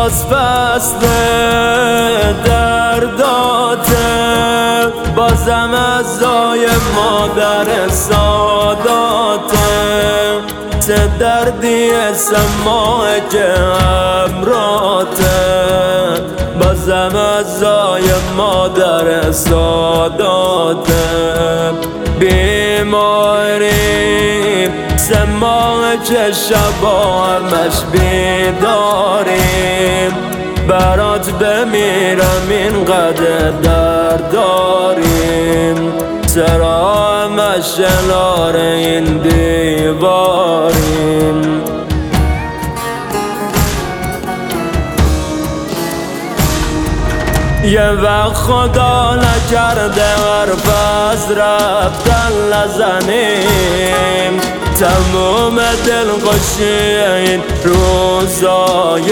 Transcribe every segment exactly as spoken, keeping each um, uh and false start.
باز فصل درداته، بازم ازای مادر ساداته. چه دردی سماع که امراته، بازم ازای مادر ساداته. بیماری سماع که شبا همش بیداریم، برات بمیرم اینقدر درد داریم. چرا همش کنار این دیواریم؟ یه وقت خدا نکرده حرف از رفتن نزنیم، تموم دلخوشی این روزای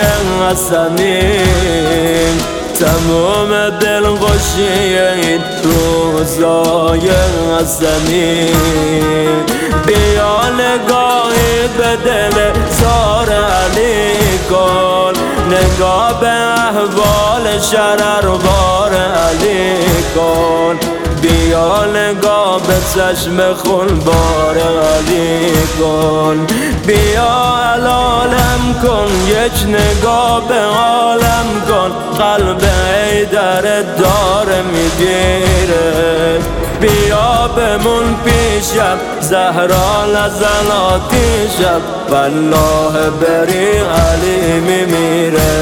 حسنیم. تموم دلخوشی این روزای حسنیم. بیا نگاهی به دل زار علی کن، نگاه به احوال شرروار علی کن. بیا نگاه به چشم خونبار علی کن. بیا علالم کن، یک نگاه به عالم کن. قلب حیدر داره میگیره، بیا بمون پیشم زهرا لزناتی شب، والله بری علی میمیره.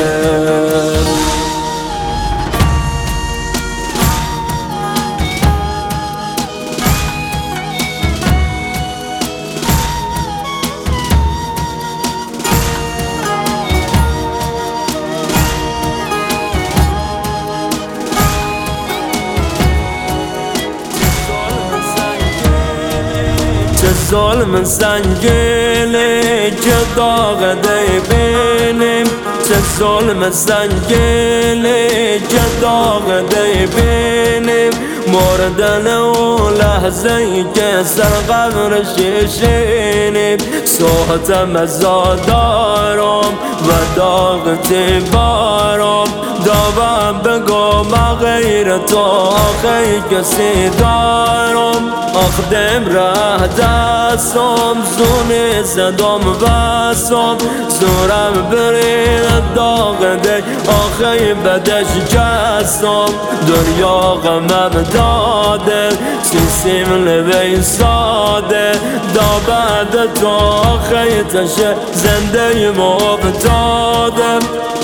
چه ظلم سنگینی که داغ دیبینیم، چه ظلم سنگینی که داغ دیبینیم. مردن اون لحظه ای که سر قبر شیشینیم. صحتم ازادارم و داغ تیبارم، داوم بگو ما غیر تو آخی کسی دارم. آخ دم ره دستم زونی زدم بسم، زورم برید داغ دی آخی بدش جستم. دریا غمم داده سیسیم لبی ساده، دا بعد تو آخی تشه زنده مبتاده.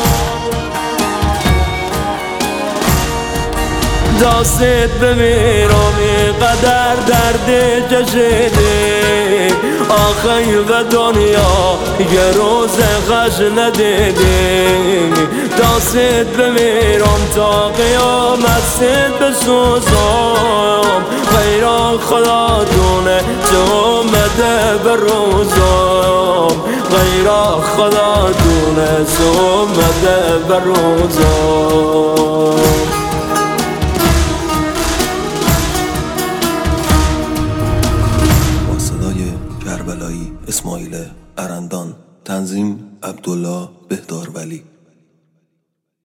داستت بمیرم اینقدر دردی کشیدی، آخی و دنیا یه روز خوش ندیدی. داستت بمیرم تا قیامت ست بسوزم، غیر خدا دونه چه اومده به روزم. غیر خدا دونه چه اومده به روزم. کربلایی اسماعیل ارندان، تنظیم عبدالله بهدارولی.